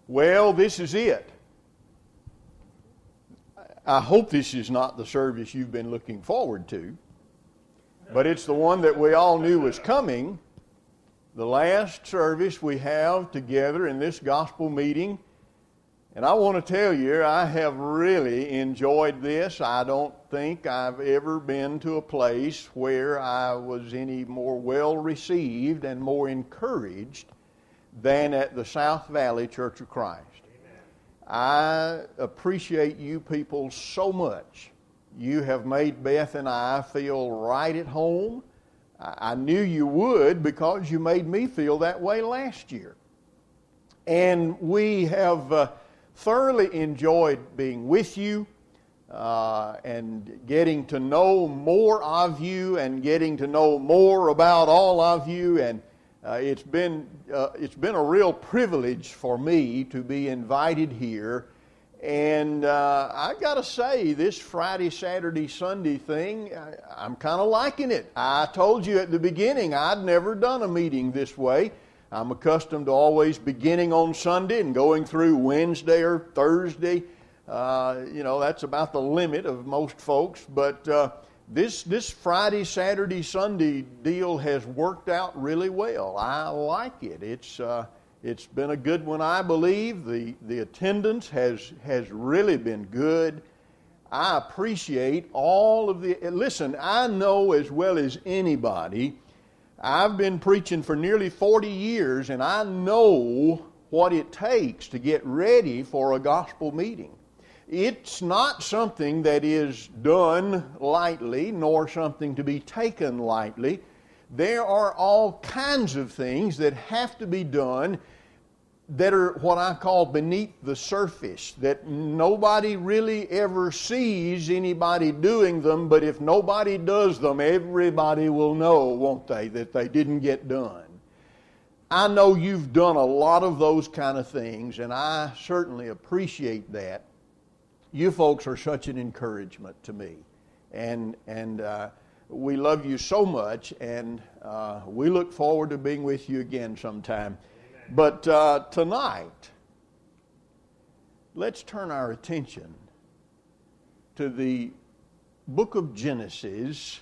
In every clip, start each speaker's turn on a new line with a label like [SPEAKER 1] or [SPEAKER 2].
[SPEAKER 1] Well, this is it. I hope this is not the service you've been looking forward to, but it's the one that we all knew was coming. The last service we have together in this gospel meeting. And I want to tell you, I have really enjoyed this. I don't think I've ever been to a place where I was any more well received and more encouraged than at the South Valley Church of Christ. I appreciate you people so much. You have made Beth and I feel right at home. I knew you would because you made me feel that way last year. And we have thoroughly enjoyed being with you and getting to know more of you and getting to know more about all of you. And it's been a real privilege for me to be invited here. And I got to say, this Friday, Saturday, Sunday thing, I'm kind of liking it. I told you at the beginning I'd never done a meeting this way. I'm accustomed to always beginning on Sunday and going through Wednesday or Thursday. That's about the limit of most folks. But this Friday, Saturday, Sunday deal has worked out really well. I like it. It's been a good one, I believe. The attendance has really been good. I appreciate all of the... Listen, I know as well as anybody, I've been preaching for nearly 40 years, and I know what it takes to get ready for a gospel meeting. It's not something that is done lightly, nor something to be taken lightly. There are all kinds of things that have to be done that are what I call beneath the surface, that nobody really ever sees anybody doing them, but if nobody does them, everybody will know, won't they, that they didn't get done. I know you've done a lot of those kind of things, and I certainly appreciate that. You folks are such an encouragement to me, and we love you so much, and we look forward to being with you again sometime. But tonight, let's turn our attention to the book of Genesis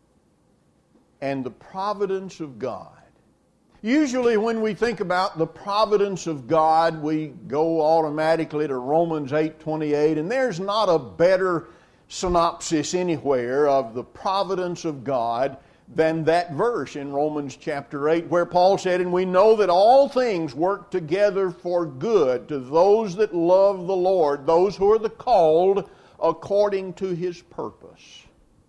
[SPEAKER 1] and the providence of God. Usually when we think about the providence of God, we go automatically to Romans 8:28, and there's not a better synopsis anywhere of the providence of God than that verse in Romans chapter 8, where Paul said, "And we know that all things work together for good to those that love the Lord, those who are the called according to His purpose."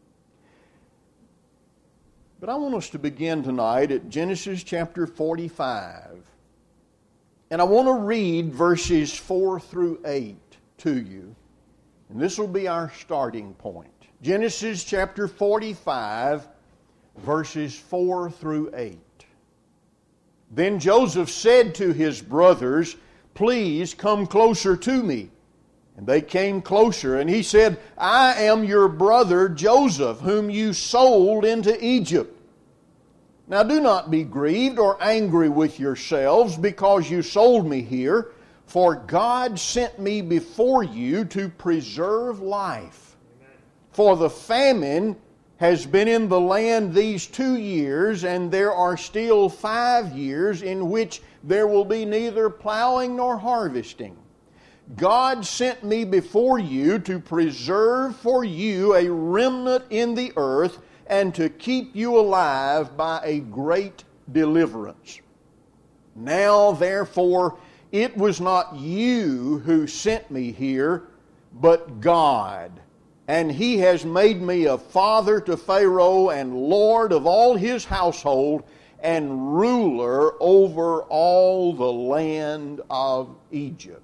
[SPEAKER 1] But I want us to begin tonight at Genesis chapter 45. And I want to read verses 4 through 8 to you. And this will be our starting point. Genesis chapter 45, verses 4 through 8. Then Joseph said to his brothers, "Please come closer to me." And they came closer, and he said, "I am your brother Joseph, whom you sold into Egypt. Now do not be grieved or angry with yourselves because you sold me here, for God sent me before you to preserve life. For the famine has been in the land these 2 years, and there are still 5 years in which there will be neither plowing nor harvesting. God sent me before you to preserve for you a remnant in the earth and to keep you alive by a great deliverance. Now, therefore, it was not you who sent me here, but God. And He has made me a father to Pharaoh and Lord of all his household and ruler over all the land of Egypt."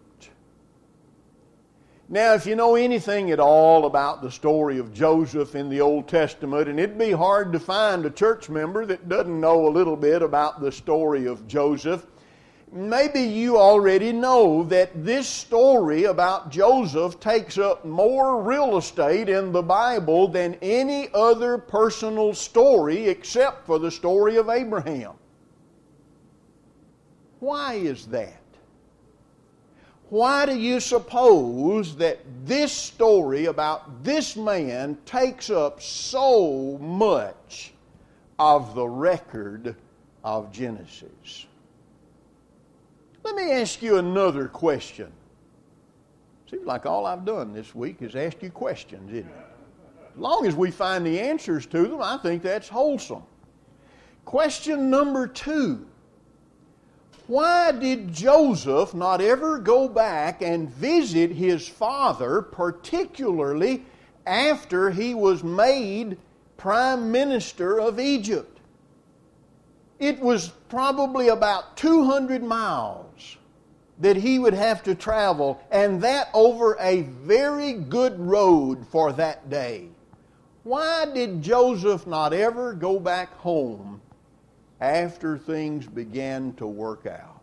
[SPEAKER 1] Now, if you know anything at all about the story of Joseph in the Old Testament, and it'd be hard to find a church member that doesn't know a little bit about the story of Joseph, maybe you already know that this story about Joseph takes up more real estate in the Bible than any other personal story except for the story of Abraham. Why is that? why do you suppose that this story about this man takes up so much of the record of Genesis? Let me ask you another question. Seems like all I've done this week is ask you questions, isn't it? As long as we find the answers to them, I think that's wholesome. Question number 2. Why did Joseph not ever go back and visit his father, particularly after he was made prime minister of Egypt? It was probably about 200 miles that he would have to travel, and that over a very good road for that day. Why did Joseph not ever go back home after things began to work out?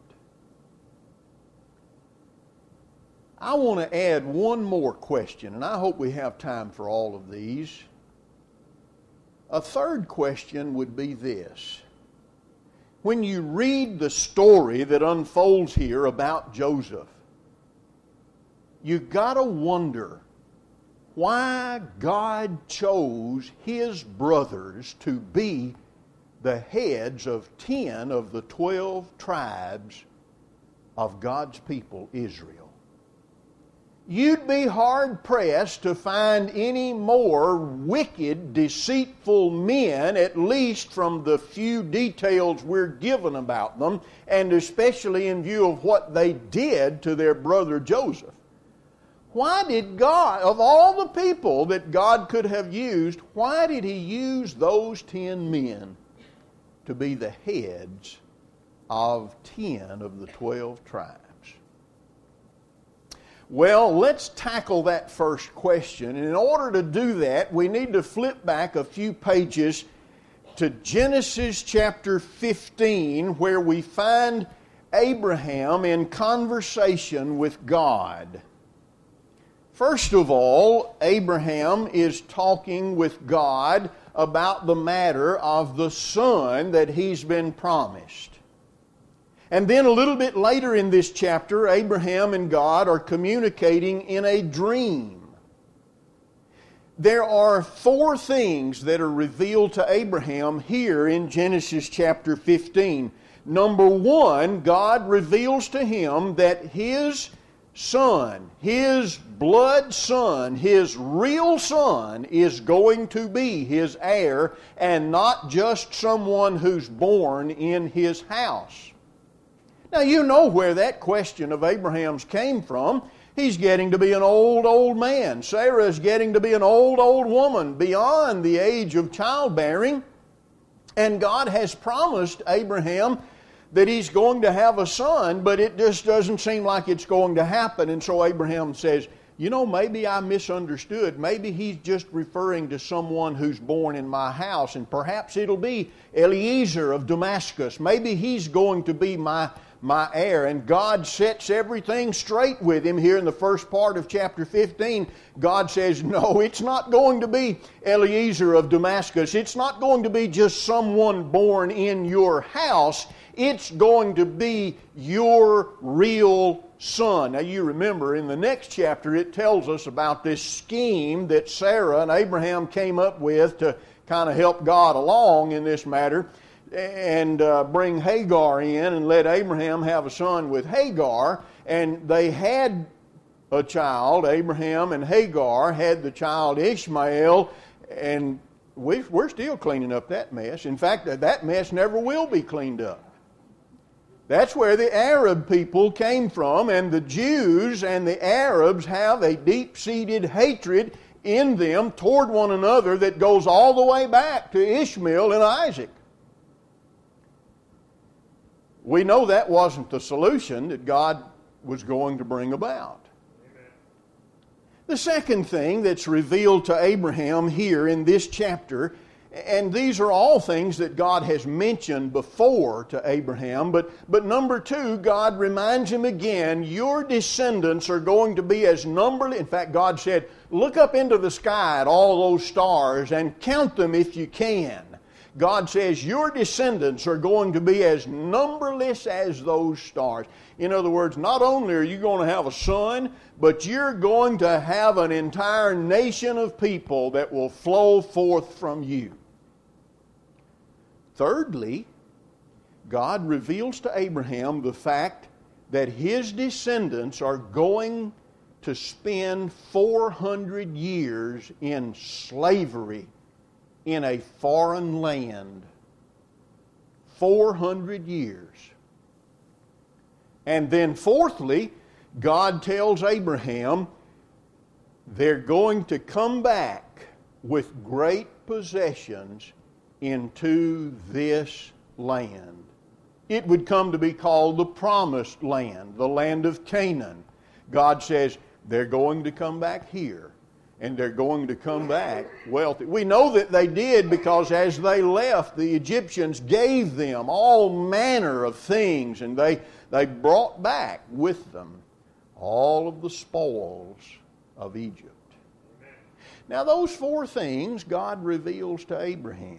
[SPEAKER 1] I want to add one more question, and I hope we have time for all of these. A third question would be this. When you read the story that unfolds here about Joseph, you've got to wonder why God chose his brothers to be the heads of 10 of the 12 tribes of God's people, Israel. You'd be hard-pressed to find any more wicked, deceitful men, at least from the few details we're given about them, and especially in view of what they did to their brother Joseph. Why did God, of all the people that God could have used, why did He use those 10 men to be the heads of 10 of the 12 tribes? Well, let's tackle that first question. And in order to do that, we need to flip back a few pages to Genesis chapter 15, where we find Abraham in conversation with God. First of all, Abraham is talking with God about the matter of the son that he's been promised. And then a little bit later in this chapter, Abraham and God are communicating in a dream. There are 4 things that are revealed to Abraham here in Genesis chapter 15. Number 1, God reveals to him that his son, his blood son, his real son, is going to be his heir, and not just someone who's born in his house. Now, you know where that question of Abraham's came from. He's getting to be an old man. Sarah's getting to be an old woman beyond the age of childbearing. And God has promised Abraham that he's going to have a son, but it just doesn't seem like it's going to happen. And so Abraham says, you know, maybe I misunderstood. Maybe he's just referring to someone who's born in my house, and perhaps it'll be Eliezer of Damascus. Maybe he's going to be my heir. And God sets everything straight with him here in the first part of chapter 15. God says, no, it's not going to be Eliezer of Damascus. It's not going to be just someone born in your house. It's going to be your real son. Now you remember in the next chapter it tells us about this scheme that Sarah and Abraham came up with to kind of help God along in this matter, and bring Hagar in and let Abraham have a son with Hagar. And they had a child. Abraham and Hagar had the child Ishmael, and we're still cleaning up that mess. In fact, that mess never will be cleaned up. That's where the Arab people came from, and the Jews and the Arabs have a deep-seated hatred in them toward one another that goes all the way back to Ishmael and Isaac. We know that wasn't the solution that God was going to bring about. Amen. The second thing that's revealed to Abraham here in this chapter, and these are all things that God has mentioned before to Abraham, but number 2, God reminds him again, your descendants are going to be as numberless. In fact, God said, look up into the sky at all those stars and count them if you can. God says your descendants are going to be as numberless as those stars. In other words, not only are you going to have a son, but you're going to have an entire nation of people that will flow forth from you. Thirdly, God reveals to Abraham the fact that his descendants are going to spend 400 years in slavery in a foreign land. 400 years. And then fourthly, God tells Abraham they're going to come back with great possessions into this land. It would come to be called the Promised Land, the land of Canaan. God says they're going to come back here, and they're going to come back wealthy. We know that they did because as they left, the Egyptians gave them all manner of things, and they brought back with them all of the spoils of Egypt. Now those four things God reveals to Abraham.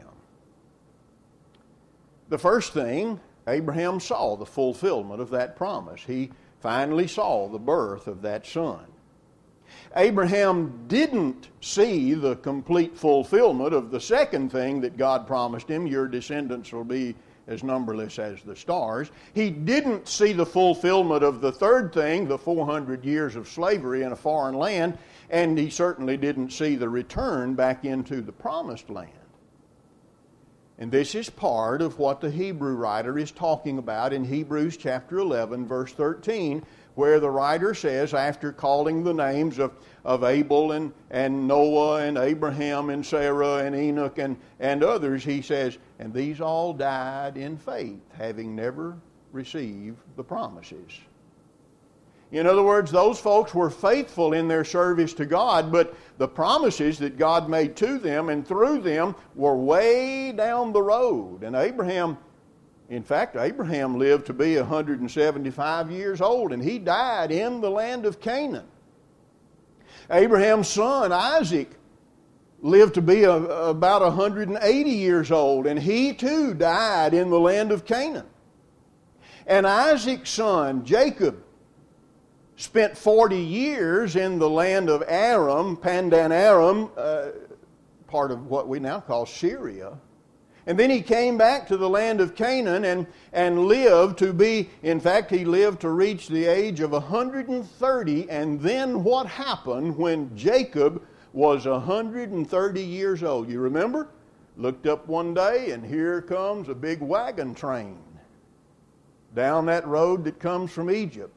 [SPEAKER 1] The first thing, Abraham saw the fulfillment of that promise. He finally saw the birth of that son. Abraham didn't see the complete fulfillment of the second thing that God promised him, your descendants will be as numberless as the stars. He didn't see the fulfillment of the third thing, the 400 years of slavery in a foreign land, and he certainly didn't see the return back into the promised land. And this is part of what the Hebrew writer is talking about in Hebrews chapter 11, verse 13, where the writer says, after calling the names of Abel and Noah and Abraham and Sarah and Enoch and others, he says, and these all died in faith, having never received the promises. In other words, those folks were faithful in their service to God, but the promises that God made to them and through them were way down the road. And Abraham lived to be 175 years old, and he died in the land of Canaan. Abraham's son, Isaac, lived to be about 180 years old, and he too died in the land of Canaan. And Isaac's son, Jacob, spent 40 years in the land of Aram, Pandan Aram, part of what we now call Syria. And then he came back to the land of Canaan and lived to be, in fact, he lived to reach the age of 130. And then what happened when Jacob was 130 years old? You remember? Looked up one day and here comes a big wagon train down that road that comes from Egypt.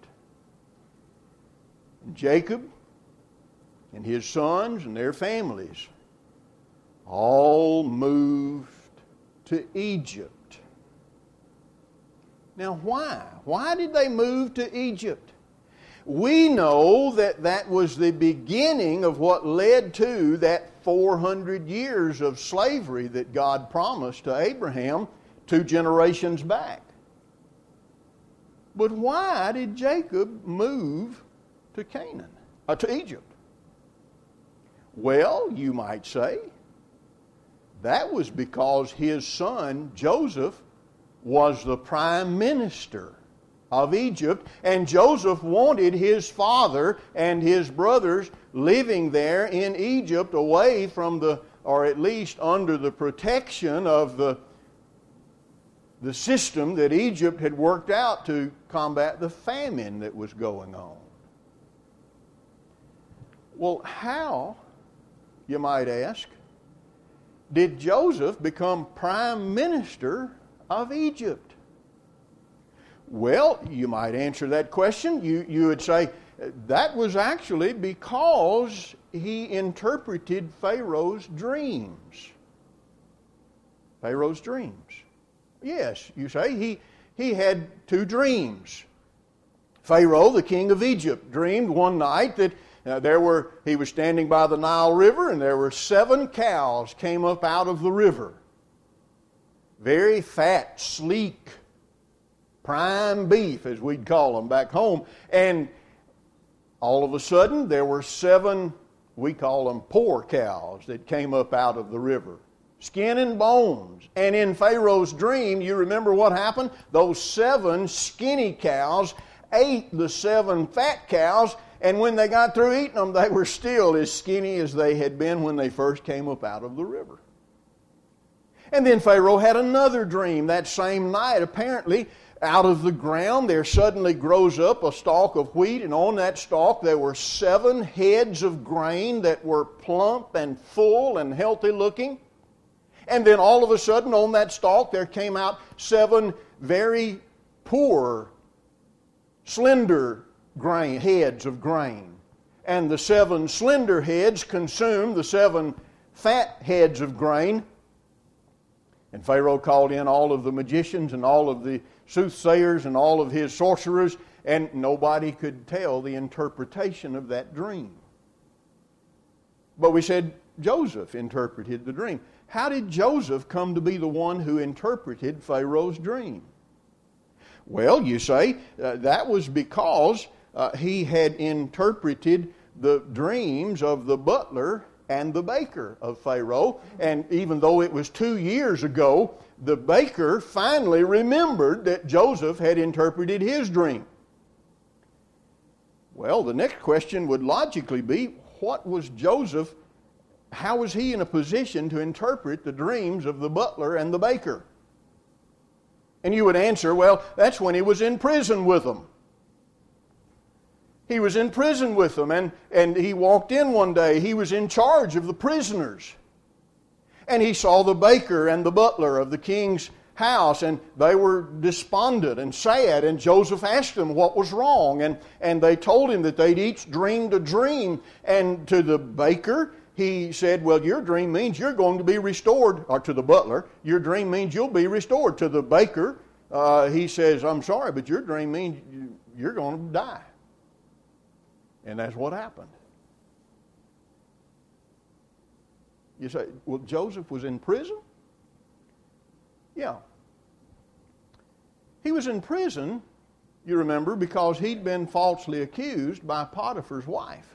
[SPEAKER 1] And Jacob and his sons and their families all moved to Egypt. Now why? Why did they move to Egypt? We know that that was the beginning of what led to that 400 years of slavery that God promised to Abraham 2 generations back. But why did Jacob move to Canaan, to Egypt? Well, you might say, that was because his son, Joseph, was the prime minister of Egypt, and Joseph wanted his father and his brothers living there in Egypt away from or at least under the protection of the system that Egypt had worked out to combat the famine that was going on. Well, how, you might ask, did Joseph become prime minister of Egypt? Well, you might answer that question. You would say that was actually because he interpreted Pharaoh's dreams. Pharaoh's dreams. Yes, you say he had 2 dreams. Pharaoh, the king of Egypt, dreamed one night that he was standing by the Nile River, and there were 7 cows came up out of the river. Very fat, sleek, prime beef, as we'd call them back home. And all of a sudden, there were 7, we call them poor cows, that came up out of the river. skin and bones. And in Pharaoh's dream, you remember what happened? Those 7 skinny cows ate the 7 fat cows, and when they got through eating them, they were still as skinny as they had been when they first came up out of the river. And then Pharaoh had another dream that same night. Apparently, out of the ground there suddenly grows up a stalk of wheat, and on that stalk there were 7 heads of grain that were plump and full and healthy looking. And then all of a sudden on that stalk there came out 7 very poor, slender heads of grain. And the 7 slender heads consumed the 7 fat heads of grain. And Pharaoh called in all of the magicians and all of the soothsayers and all of his sorcerers, and nobody could tell the interpretation of that dream. But we said Joseph interpreted the dream. How did Joseph come to be the one who interpreted Pharaoh's dream? Well, you say, that was because he had interpreted the dreams of the butler and the baker of Pharaoh. And even though it was 2 years ago, the baker finally remembered that Joseph had interpreted his dream. Well, the next question would logically be, how was he in a position to interpret the dreams of the butler and the baker? And you would answer, well, that's when he was in prison with them. He was in prison with them, and he walked in one day. He was in charge of the prisoners. And he saw the baker and the butler of the king's house, and they were despondent and sad. And Joseph asked them what was wrong, and they told him that they'd each dreamed a dream. And to the baker, he said, well, your dream means you're going to be restored. Or to the butler, your dream means you'll be restored. To the baker, he says, I'm sorry, but your dream means you're going to die. And that's what happened. You say, well, Joseph was in prison? Yeah. He was in prison, you remember, because he'd been falsely accused by Potiphar's wife.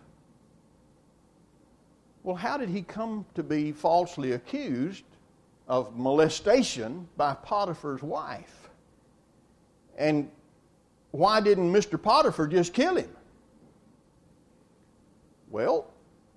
[SPEAKER 1] Well, how did he come to be falsely accused of molestation by Potiphar's wife? And why didn't Mr. Potiphar just kill him? Well,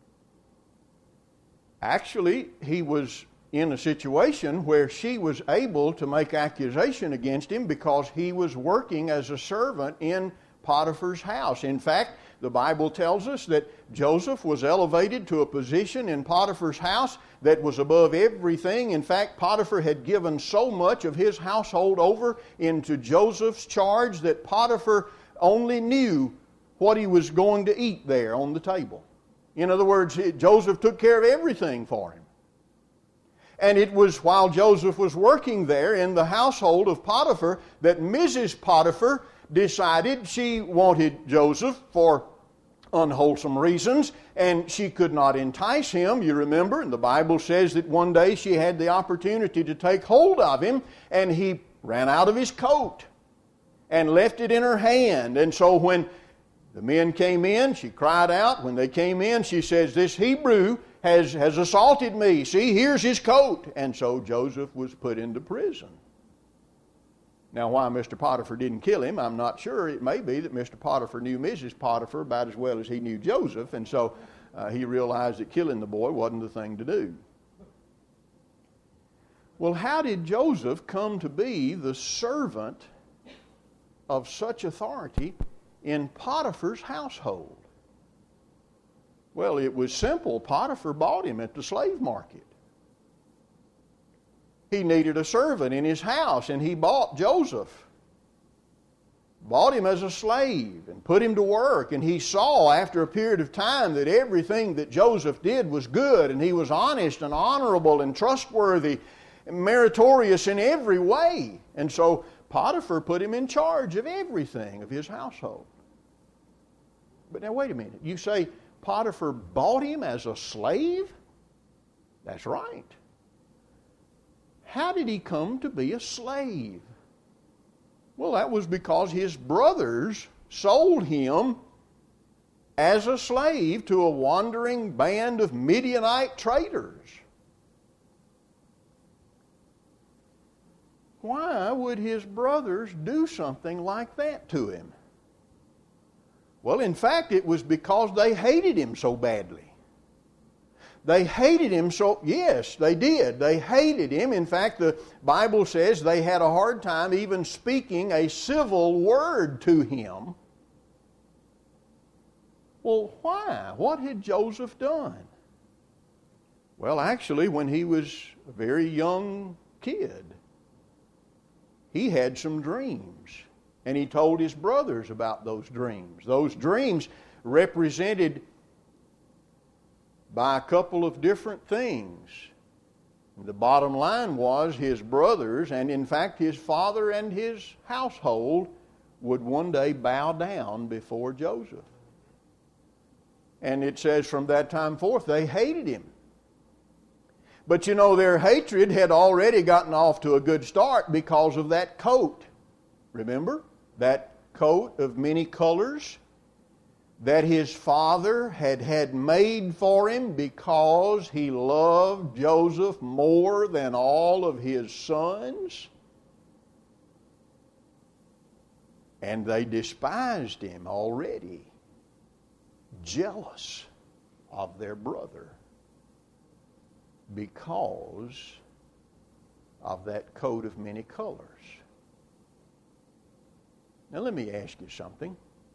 [SPEAKER 1] actually, he was in a situation where she was able to make accusation against him because he was working as a servant in Potiphar's house. In fact, the Bible tells us that Joseph was elevated to a position in Potiphar's house that was above everything. In fact, Potiphar had given so much of his household over into Joseph's charge that Potiphar only knew what he was going to eat there on the table. In other words, Joseph took care of everything for him. And it was while Joseph was working there in the household of Potiphar that Mrs. Potiphar decided she wanted Joseph for unwholesome reasons, and she could not entice him, you remember. And the Bible says that one day she had the opportunity to take hold of him, and he ran out of his coat and left it in her hand. And so when the men came in, she cried out. When they came in, she says, this Hebrew has assaulted me. See, here's his coat. And so Joseph was put into prison. Now, why Mr. Potiphar didn't kill him, I'm not sure. It may be that Mr. Potiphar knew Mrs. Potiphar about as well as he knew Joseph, and so he realized that killing the boy wasn't the thing to do. Well, how did Joseph come to be the servant of such authority in Potiphar's household? Well, it was simple. Potiphar bought him at the slave market. He needed a servant in his house, and he bought Joseph. Bought him as a slave and put him to work. And he saw after a period of time that everything that Joseph did was good, and he was honest and honorable and trustworthy and meritorious in every way. And so Potiphar put him in charge of everything of his household. But now wait a minute. You say Potiphar bought him as a slave? That's right. How did he come to be a slave? Well, that was because his brothers sold him as a slave to a wandering band of Midianite traders. why would his brothers do something like that to him? Well, in fact, it was because they hated him so badly. They hated him so, yes, they did. They hated him. In fact, the Bible says they had a hard time even speaking a civil word to him. Well, why? What had Joseph done? Well, actually, when he was a very young kid, he had some dreams. And he told his brothers about those dreams. Those dreams represented by a couple of different things. The bottom line was his brothers, and in fact his father and his household, would one day bow down before Joseph. And it says from that time forth they hated him. But you know, their hatred had already gotten off to a good start because of that coat. Remember? That coat of many colors that his father had made for him because he loved Joseph more than all of his sons. And they despised him already, jealous of their brother because of that coat of many colors. Now let me ask you something.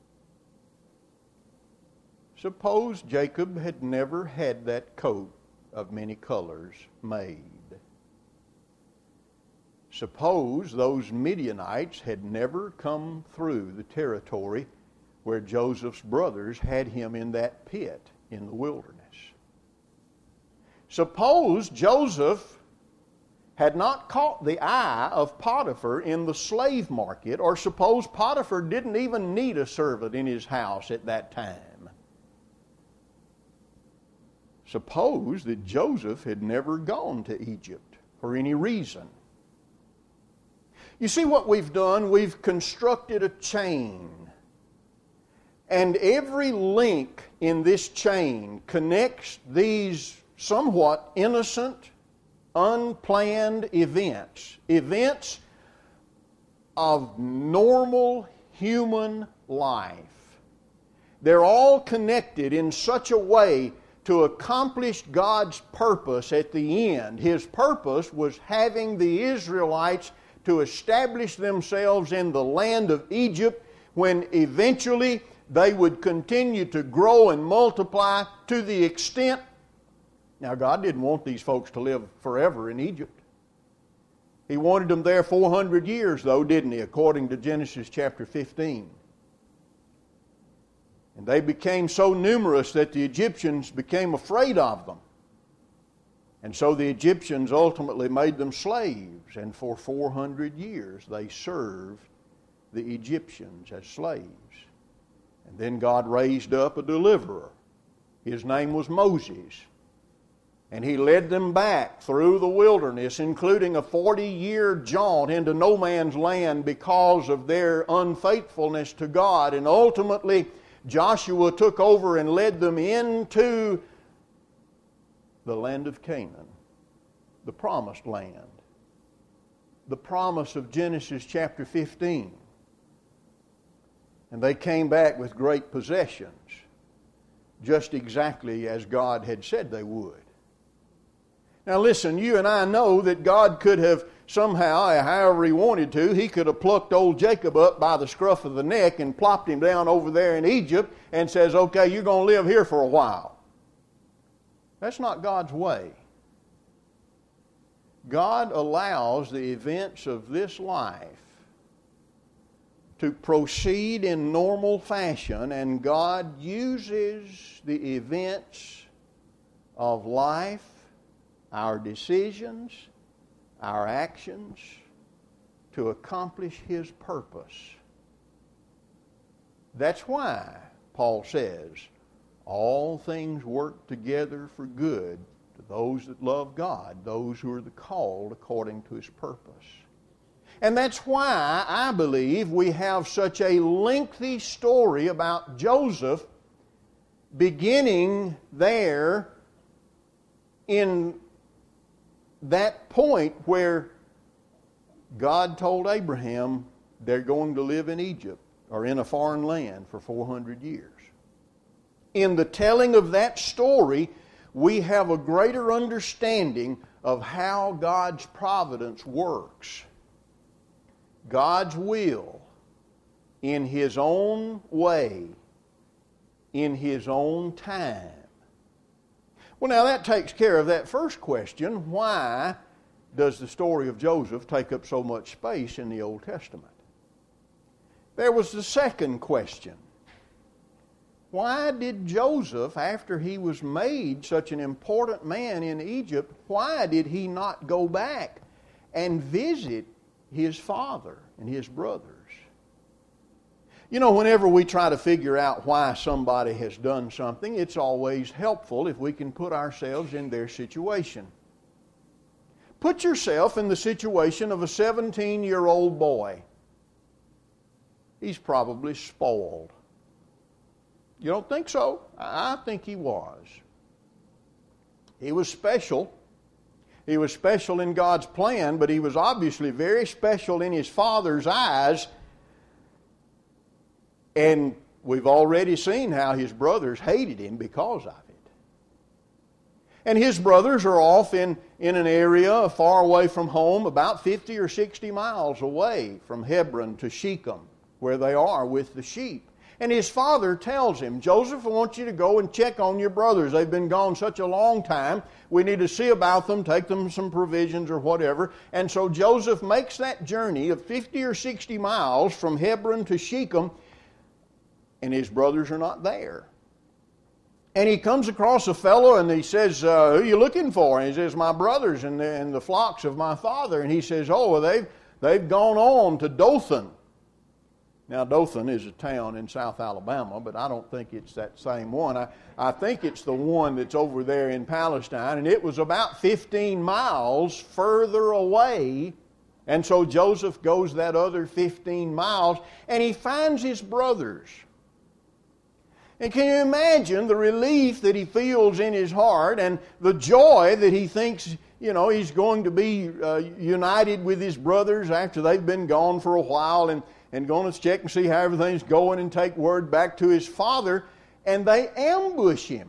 [SPEAKER 1] Suppose Jacob had never had that coat of many colors made. Suppose those Midianites had never come through the territory where Joseph's brothers had him in that pit in the wilderness. Suppose Joseph had not caught the eye of Potiphar in the slave market, or suppose Potiphar didn't even need a servant in his house at that time. Suppose that Joseph had never gone to Egypt for any reason. You see what we've done? We've constructed a chain. And every link in this chain connects these somewhat innocent, unplanned events. Events of normal human life. They're all connected in such a way to accomplish God's purpose at the end. His purpose was having the Israelites to establish themselves in the land of Egypt, when eventually they would continue to grow and multiply to the extent. Now, God didn't want these folks to live forever in Egypt. He wanted them there 400 years, though, didn't He, according to Genesis chapter 15. And they became so numerous that the Egyptians became afraid of them. And so the Egyptians ultimately made them slaves, and for 400 years they served the Egyptians as slaves. And then God raised up a deliverer. His name was Moses. And he led them back through the wilderness, including a 40-year jaunt into no man's land because of their unfaithfulness to God. And ultimately, Joshua took over and led them into the land of Canaan, the promised land, the promise of Genesis chapter 15. And they came back with great possessions, just exactly as God had said they would. Now listen, you and I know that God could have somehow, however He wanted to, He could have plucked old Jacob up by the scruff of the neck and plopped him down over there in Egypt and says, okay, you're going to live here for a while. That's not God's way. God allows the events of this life to proceed in normal fashion, and God uses the events of life, our decisions, our actions, to accomplish His purpose. That's why Paul says, all things work together for good to those that love God, those who are the called according to His purpose. And that's why I believe we have such a lengthy story about Joseph, beginning there in that point where God told Abraham they're going to live in Egypt or in a foreign land for 400 years. In the telling of that story, we have a greater understanding of how God's providence works. God's will, in His own way, in His own time. Well, now that takes care of that first question. Why does the story of Joseph take up so much space in the Old Testament? There was the second question. Why did Joseph, after he was made such an important man in Egypt, why did he not go back and visit his father and his brothers? You know, whenever we try to figure out why somebody has done something, it's always helpful if we can put ourselves in their situation. Put yourself in the situation of a 17-year-old boy. He's probably spoiled. You don't think so? I think he was. He was special. He was special in God's plan, but he was obviously very special in his father's eyes. And we've already seen how his brothers hated him because of it. And his brothers are off in an area far away from home, about 50 or 60 miles away from Hebron to Shechem, where they are with the sheep. And his father tells him, Joseph, I want you to go and check on your brothers. They've been gone such a long time. We need to see about them, take them some provisions or whatever. And so Joseph makes that journey of 50 or 60 miles from Hebron to Shechem, and his brothers are not there. And he comes across a fellow and he says, who are you looking for? And he says, my brothers and the flocks of my father. And he says, oh, well, they've gone on to Dothan. Now, Dothan is a town in South Alabama, but I don't think it's that same one. I think it's the one that's over there in Palestine, and it was about 15 miles further away. And so Joseph goes that other 15 miles, and he finds his brothers. And can you imagine the relief that he feels in his heart and the joy that he thinks, he's going to be united with his brothers after they've been gone for a while and going to check and see how everything's going and take word back to his father. And they ambush him.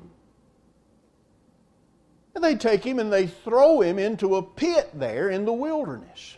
[SPEAKER 1] And they take him and they throw him into a pit there in the wilderness.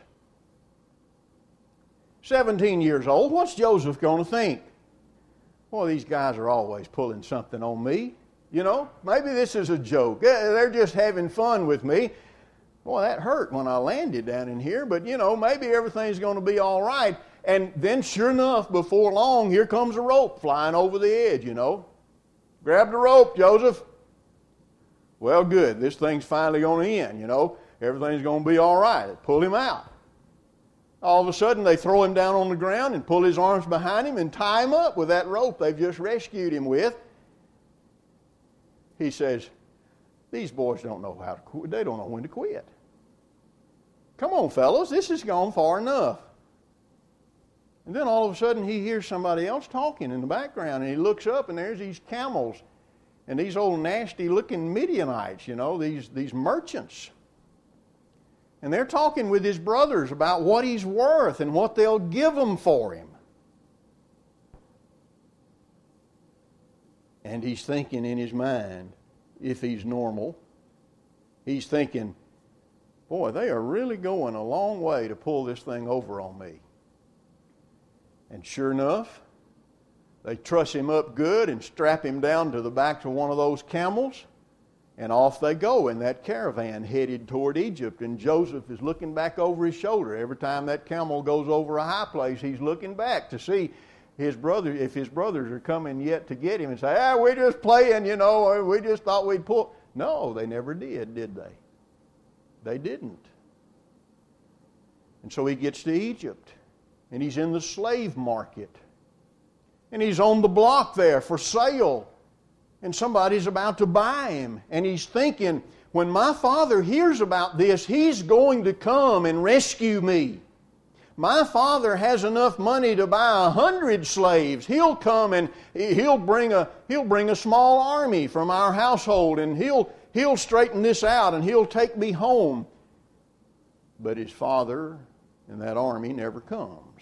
[SPEAKER 1] 17 years old, what's Joseph going to think? Well, these guys are always pulling something on me. Maybe this is a joke. They're just having fun with me. Boy, that hurt when I landed down in here, but maybe everything's going to be all right. And then sure enough, before long, here comes a rope flying over the edge, Grab the rope, Joseph. Well, good. This thing's finally going to end, Everything's going to be all right. Pull him out. All of a sudden, they throw him down on the ground and pull his arms behind him and tie him up with that rope they've just rescued him with. He says, these boys don't know how to quit. They don't know when to quit. Come on, fellas, this has gone far enough. And then all of a sudden, he hears somebody else talking in the background, and he looks up, and there's these camels and these old nasty-looking Midianites, these merchants. And they're talking with his brothers about what he's worth and what they'll give him for him. And he's thinking in his mind, if he's normal, he's thinking, boy, they are really going a long way to pull this thing over on me. And sure enough, they truss him up good and strap him down to the back of one of those camels. And off they go in that caravan headed toward Egypt. And Joseph is looking back over his shoulder. Every time that camel goes over a high place, he's looking back to see if his brothers are coming yet to get him and say, we're just playing, we just thought we'd pull. No, they never did they? They didn't. And so he gets to Egypt. And he's in the slave market. And he's on the block there for sale. And somebody's about to buy him. And he's thinking, when my father hears about this, he's going to come and rescue me. My father has enough money to buy 100 slaves. He'll come and he'll bring a small army from our household, and he'll straighten this out, and he'll take me home. But his father and that army never comes.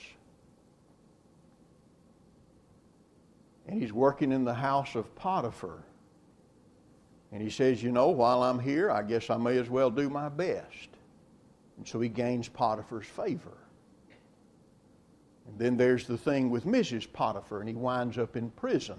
[SPEAKER 1] And he's working in the house of Potiphar. And he says, you know, while I'm here, I guess I may as well do my best. And so he gains Potiphar's favor. And then there's the thing with Mrs. Potiphar, and he winds up in prison.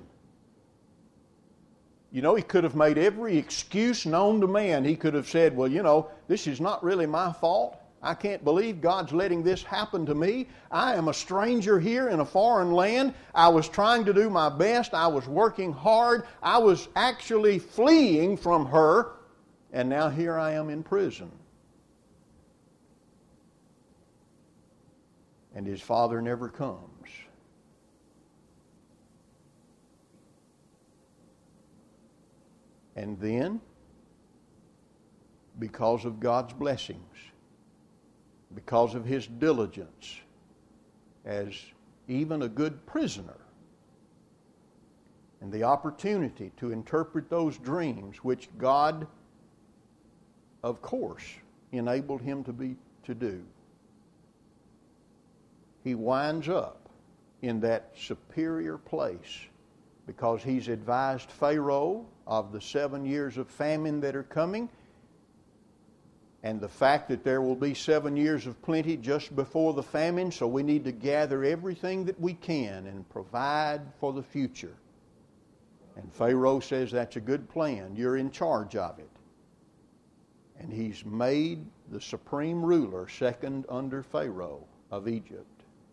[SPEAKER 1] You know, he could have made every excuse known to man. He could have said, well, you know, this is not really my fault. I can't believe God's letting this happen to me. I am a stranger here in a foreign land. I was trying to do my best. I was working hard. I was actually fleeing from her. And now here I am in prison. And his father never comes. And then, because of God's blessings, because of his diligence as even a good prisoner, and the opportunity to interpret those dreams, which God, of course, enabled him to do, he winds up in that superior place because he's advised Pharaoh of the 7 years of famine that are coming, and the fact that there will be 7 years of plenty just before the famine, so we need to gather everything that we can and provide for the future. And Pharaoh says, that's a good plan. You're in charge of it. And he's made the supreme ruler, second under Pharaoh of Egypt.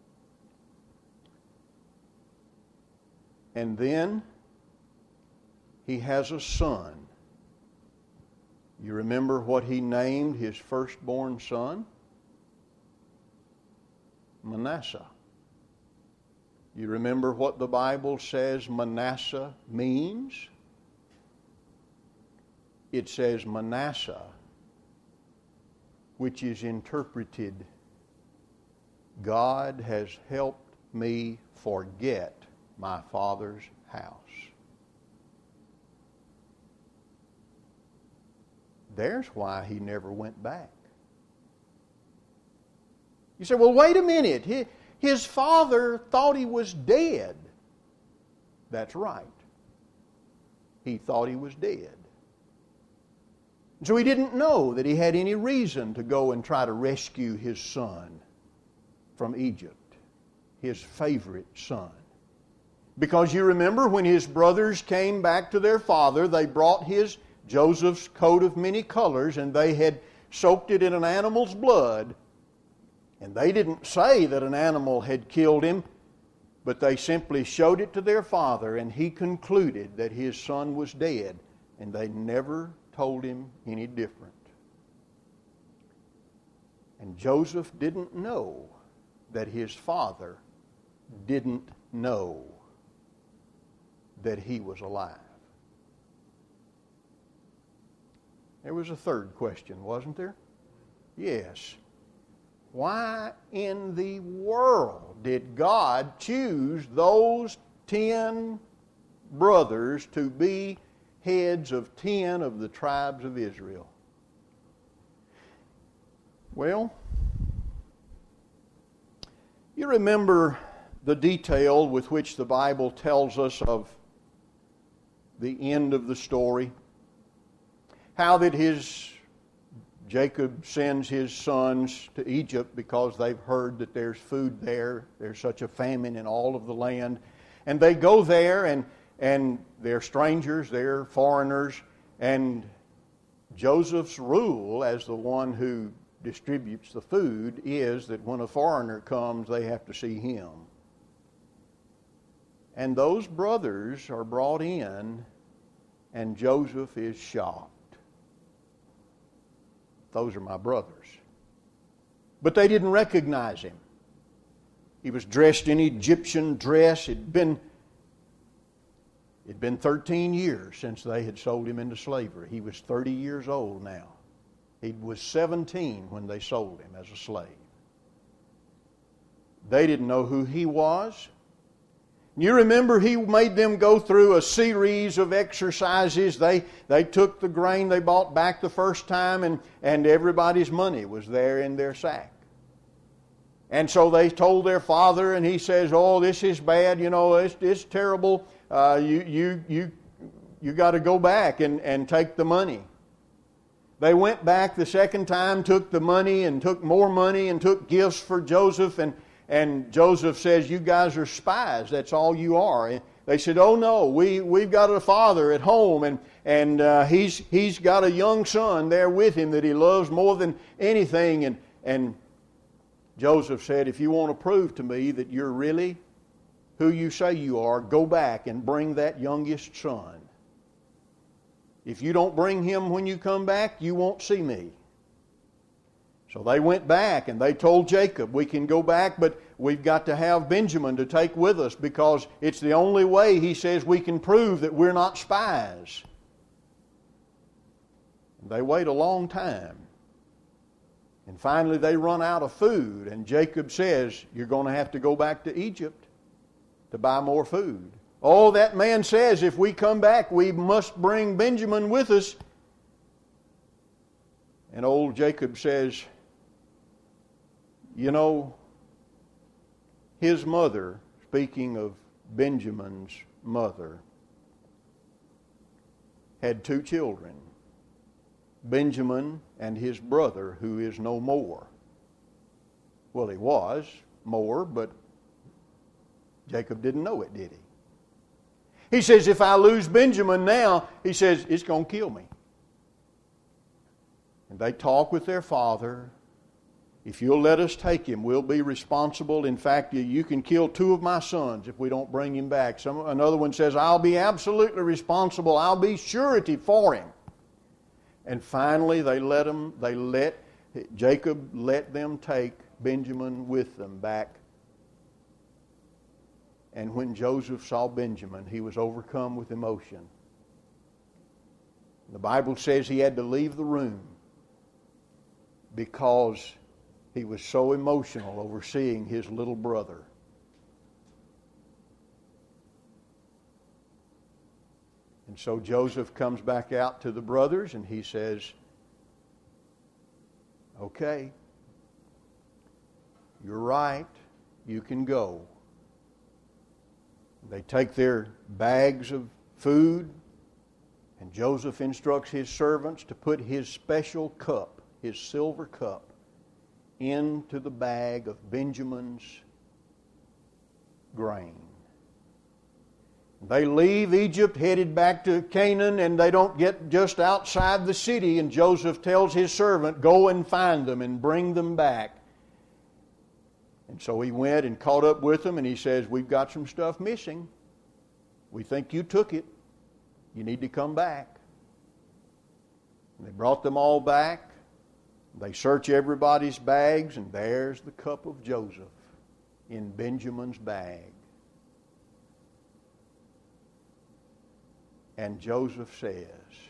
[SPEAKER 1] And then he has a son. You remember what he named his firstborn son? Manasseh. You remember what the Bible says Manasseh means? It says Manasseh, which is interpreted, God has helped me forget my father's house. There's why he never went back. You say, well, wait a minute. His father thought he was dead. That's right. He thought he was dead. So he didn't know that he had any reason to go and try to rescue his son from Egypt, his favorite son. Because you remember when his brothers came back to their father, they brought Joseph's coat of many colors, and they had soaked it in an animal's blood. And they didn't say that an animal had killed him, but they simply showed it to their father, and he concluded that his son was dead, and they never told him any different. And Joseph didn't know that his father didn't know that he was alive. There was a third question, wasn't there? Yes. Why in the world did God choose those 10 brothers to be heads of 10 of the tribes of Israel? Well, you remember the detail with which the Bible tells us of the end of the story? How that Jacob sends his sons to Egypt because they've heard that there's food there. There's such a famine in all of the land. And they go there, and they're strangers, they're foreigners. And Joseph's rule as the one who distributes the food is that when a foreigner comes, they have to see him. And those brothers are brought in, and Joseph is shocked. Those are my brothers. But they didn't recognize him. He was dressed in Egyptian dress. It'd been 13 years since they had sold him into slavery. He was 30 years old now. He was 17 when they sold him as a slave. They didn't know who he was. You remember he made them go through a series of exercises. They took the grain they bought back the first time, and everybody's money was there in their sack. And so they told their father, and he says, "Oh, this is bad. You know, it's terrible. You got to go back and take the money." They went back the second time, took the money, and took more money, and took gifts for Joseph. And Joseph says, "You guys are spies. That's all you are." And they said, "Oh no, we've got a father at home, and he's got a young son there with him that he loves more than anything." And Joseph said, "If you want to prove to me that you're really who you say you are, go back and bring that youngest son. If you don't bring him when you come back, you won't see me." So they went back and they told Jacob, "We can go back, but we've got to have Benjamin to take with us, because it's the only way," he says, "we can prove that we're not spies." They wait a long time. And finally they run out of food, and Jacob says, "You're going to have to go back to Egypt to buy more food." "Oh, that man says if we come back, we must bring Benjamin with us." And old Jacob says, "You know, his mother," speaking of Benjamin's mother, "had 2 children, Benjamin and his brother, who is no more." Well, he was more, but Jacob didn't know it, did he? He says, "If I lose Benjamin now," he says, "it's going to kill me." And they talk with their father. "If you'll let us take him, we'll be responsible. In fact, you can kill 2 of my sons if we don't bring him back." Another one says, "I'll be absolutely responsible. I'll be surety for him." And finally, Jacob let them take Benjamin with them back. And when Joseph saw Benjamin, he was overcome with emotion. The Bible says he had to leave the room because he was so emotional over seeing his little brother. And so Joseph comes back out to the brothers and he says, "Okay, you're right, you can go." They take their bags of food, and Joseph instructs his servants to put his special cup, his silver cup, into the bag of Benjamin's grain. They leave Egypt, headed back to Canaan, and they don't get just outside the city, and Joseph tells his servant, "Go and find them and bring them back." And so he went and caught up with them, and he says, "We've got some stuff missing. We think you took it. You need to come back." And they brought them all back. They search everybody's bags, and there's the cup of Joseph in Benjamin's bag. And Joseph says,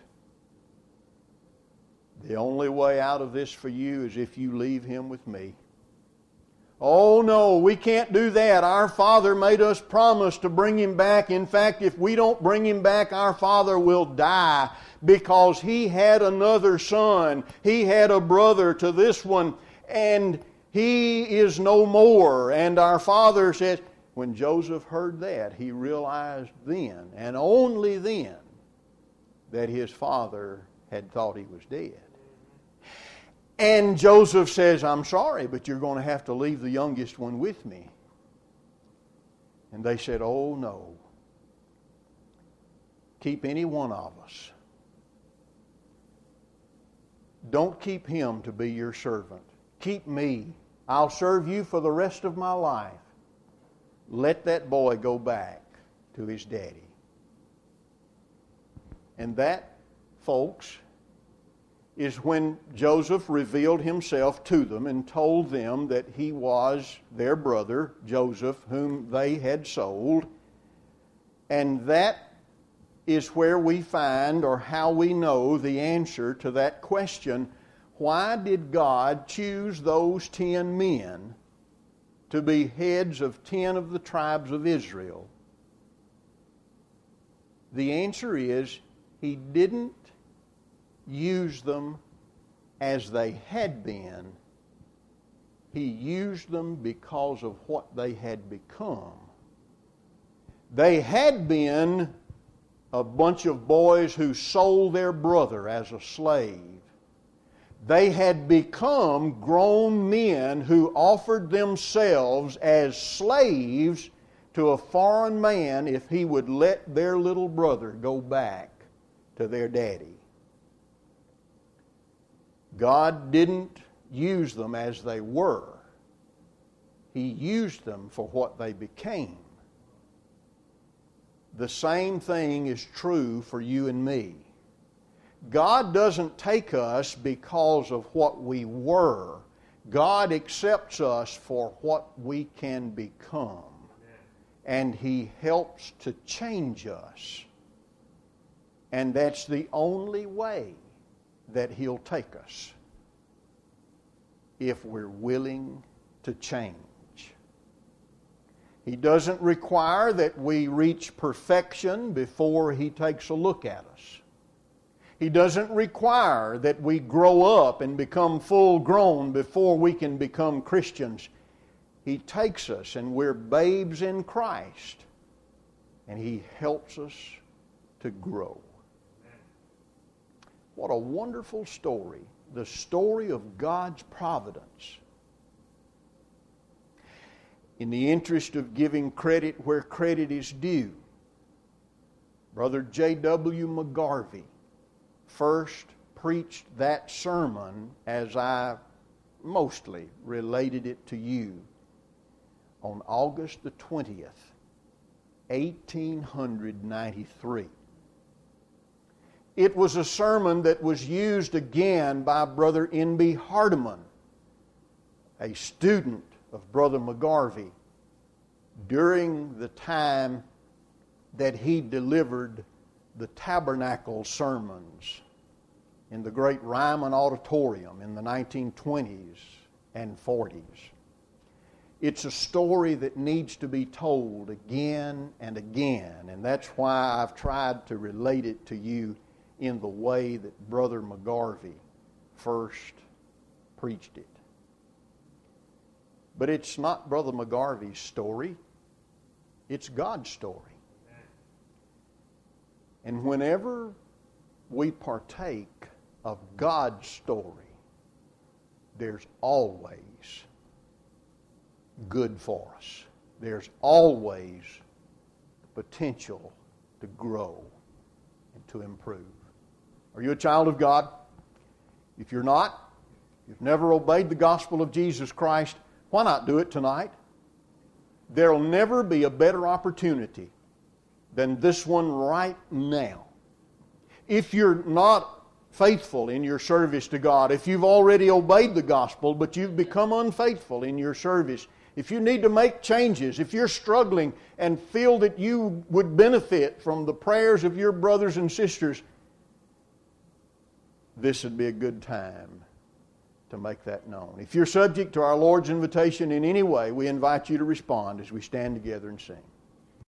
[SPEAKER 1] "The only way out of this for you is if you leave him with me." "Oh no, we can't do that. Our father made us promise to bring him back. In fact, if we don't bring him back, our father will die, because he had another son. He had a brother to this one, and he is no more." And our father says, when Joseph heard that, he realized then, and only then, that his father had thought he was dead. And Joseph says, "I'm sorry, but you're going to have to leave the youngest one with me." And they said, "Oh no. Keep any one of us. Don't keep him to be your servant. Keep me. I'll serve you for the rest of my life. Let that boy go back to his daddy." And that, folks, is when Joseph revealed himself to them and told them that he was their brother, Joseph, whom they had sold. And that is where we find, or how we know, the answer to that question: why did God choose those 10 men to be heads of 10 of the tribes of Israel? The answer is, He didn't use them as they had been. He used them because of what they had become. They had been a bunch of boys who sold their brother as a slave. They had become grown men who offered themselves as slaves to a foreign man if he would let their little brother go back to their daddy. God didn't use them as they were. He used them for what they became. The same thing is true for you and me. God doesn't take us because of what we were. God accepts us for what we can become. And He helps to change us. And that's the only way that He'll take us, if we're willing to change. He doesn't require that we reach perfection before He takes a look at us. He doesn't require that we grow up and become full grown before we can become Christians. He takes us and we're babes in Christ, and He helps us to grow. What a wonderful story. The story of God's providence. In the interest of giving credit where credit is due, Brother J.W. McGarvey first preached that sermon as I mostly related it to you on August the 20th, 1893. It was a sermon that was used again by Brother N.B. Hardeman, a student of Brother McGarvey, during the time that he delivered the tabernacle sermons in the great Ryman Auditorium in the 1920s and 40s. It's a story that needs to be told again and again, and that's why I've tried to relate it to you in the way that Brother McGarvey first preached it. But it's not Brother McGarvey's story. It's God's story. And whenever we partake of God's story, there's always good for us. There's always the potential to grow and to improve. Are you a child of God? If you're not, you've never obeyed the gospel of Jesus Christ, why not do it tonight? There'll never be a better opportunity than this one right now. If you're not faithful in your service to God, if you've already obeyed the gospel but you've become unfaithful in your service, if you need to make changes, if you're struggling and feel that you would benefit from the prayers of your brothers and sisters, this would be a good time to make that known. If you're subject to our Lord's invitation in any way, we invite you to respond as we stand together and sing.